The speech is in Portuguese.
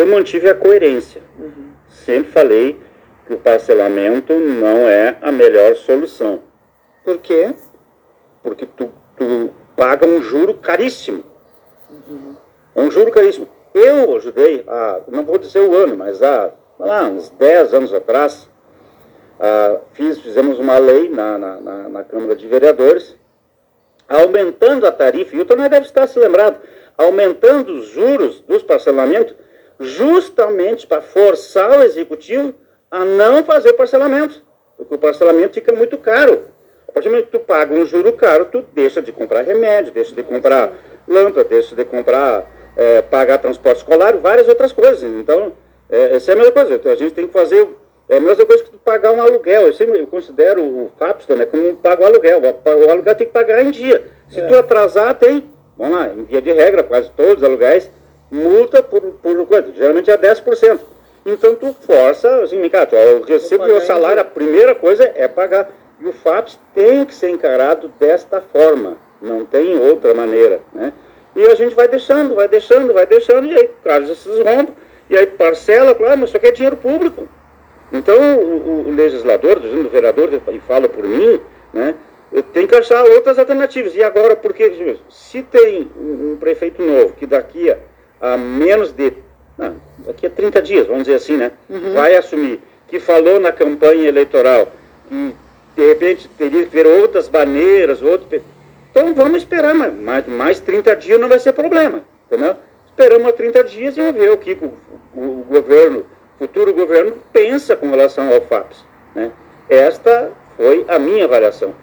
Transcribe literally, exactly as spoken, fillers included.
eu mantive a coerência. Uhum. Sempre falei que o parcelamento não é a melhor solução. Por quê? Porque tu, tu paga um juro caríssimo. Uhum. Um juro caríssimo. Eu ajudei, a, não vou dizer o ano, mas há lá, uns dez anos atrás, a, fiz, fizemos uma lei na, na, na, na Câmara de Vereadores, aumentando a tarifa, e o também deve estar se lembrado, aumentando os juros dos parcelamentos, justamente para forçar o Executivo a não fazer parcelamento, porque o parcelamento fica muito caro. A partir do momento que tu paga um juro caro, tu deixa de comprar remédio, deixa de comprar lâmpada, deixa de comprar, é, pagar transporte escolar, várias outras coisas. Então, é, essa é a mesma coisa. Então, a gente tem que fazer, é a mesma coisa que tu pagar um aluguel. Eu sempre eu considero o FAPES, né, como pagar o aluguel. O aluguel tem que pagar em dia. Se é. tu atrasar, tem, vamos lá, em via de regra, quase todos os aluguéis, multa por, por quanto? Geralmente é dez por cento. Então, tu força, assim, cara, eu recebo meu salário, a primeira coisa é pagar. E o FAPES tem que ser encarado desta forma, não tem outra maneira, né? E a gente vai deixando, vai deixando, vai deixando, e aí caso esses rombos, e aí parcela, claro, mas isso aqui é dinheiro público. Então o, o legislador, o vereador, e fala por mim, né, tem que achar outras alternativas. E agora, porque se tem um, um prefeito novo, que daqui a, a menos de, não, daqui a trinta dias, vamos dizer assim, né, uhum. vai assumir, que falou na campanha eleitoral, que de repente teria que ter outras maneiras, outro... então vamos esperar, mas mais, mais trinta dias não vai ser problema, entendeu? Esperamos trinta dias e vamos ver o que o, o, o governo, futuro governo, pensa com relação ao FAPES, né? Esta foi a minha avaliação.